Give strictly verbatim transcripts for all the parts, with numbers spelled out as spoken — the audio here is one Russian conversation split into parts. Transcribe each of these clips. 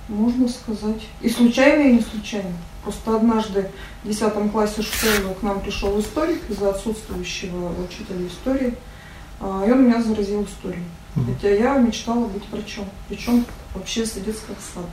можно сказать. И случайно, и не случайно. Просто однажды в десятом классе школы к нам пришел историк из-за отсутствующего учителя истории, и он меня заразил историей. Mm-hmm. Хотя я мечтала быть врачом, причем вообще с детского сада.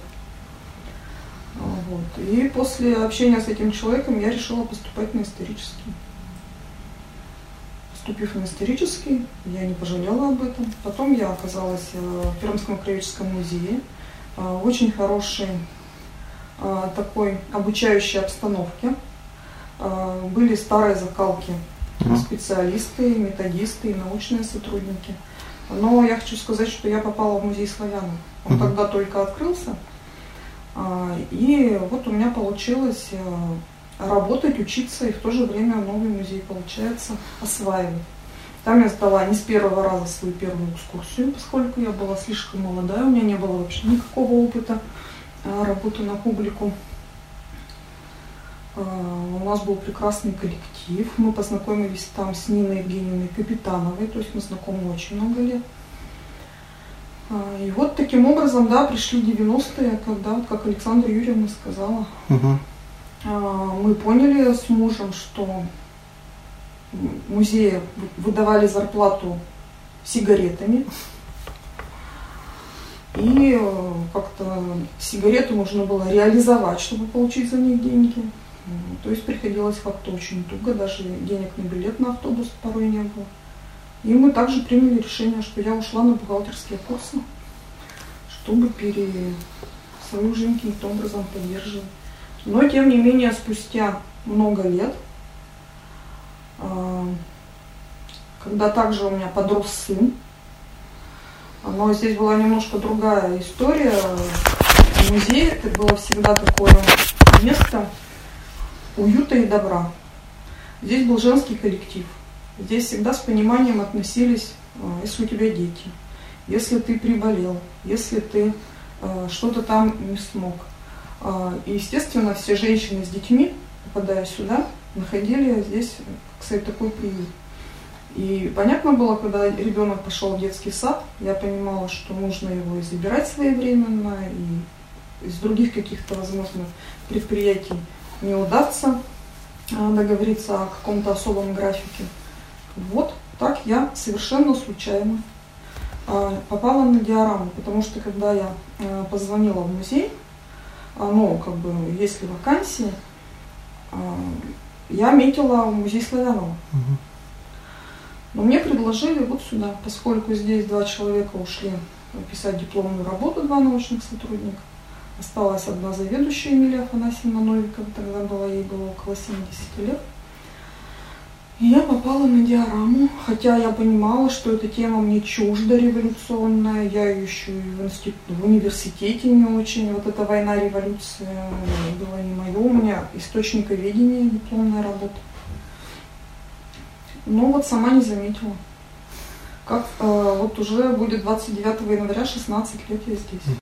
Вот. И после общения с этим человеком я решила поступать на исторический. Поступив на исторический, я не пожалела об этом. Потом я оказалась в Пермском краеведческом музее, в очень хорошей такой обучающей обстановке. Были старые закалки, специалисты, методисты и научные сотрудники. Но я хочу сказать, что я попала в музей славянов. Он uh-huh. тогда только открылся. И вот у меня получилось работать, учиться и в то же время новый музей, получается, осваивать. Там я сдала не с первого раза свою первую экскурсию, поскольку я была слишком молодая, у меня не было вообще никакого опыта работы на публику. У нас был прекрасный коллектив, мы познакомились там с Ниной Евгеньевной Капитановой, то есть мы знакомы очень много лет. И вот таким образом, да, пришли девяностые, когда, вот как Александра Юрьевна сказала, угу. мы поняли с мужем, что музеи выдавали зарплату сигаретами, и как-то сигареты нужно было реализовать, чтобы получить за них деньги. То есть приходилось как-то очень туго, даже денег на билет на автобус порой не было. И мы также приняли решение, что я ушла на бухгалтерские курсы, чтобы пере... свою жизнь каким-то образом поддерживать. Но тем не менее, спустя много лет, когда также у меня подрос сын, но здесь была немножко другая история. Музей это было всегда такое место уюта и добра. Здесь был женский коллектив. Здесь всегда с пониманием относились, если у тебя дети, если ты приболел, если ты что-то там не смог. И, естественно, все женщины с детьми, попадая сюда, находили здесь, как сказать, такой приют. И понятно было, когда ребенок пошел в детский сад, я понимала, что нужно его и забирать своевременно, и из других каких-то возможных предприятий не удастся договориться о каком-то особом графике. Вот так я совершенно случайно попала на диораму, потому что когда я позвонила в музей, ну, как бы, есть ли вакансии, я метила в музей Славянова. Угу. Но мне предложили вот сюда, поскольку здесь два человека ушли писать дипломную работу, два научных сотрудника. Осталась одна заведующая, Эмилия Афанасьевна Новикова, тогда была, ей было около семидесяти лет. И я попала на диораму, хотя я понимала, что эта тема мне чужда, революционная, я ее еще и в, институт, в университете не очень, вот эта война, революция была не моя, у меня источниковедение, дипломная работа. Но вот сама не заметила. Как э, вот уже будет двадцать девятого января, шестнадцать лет я здесь.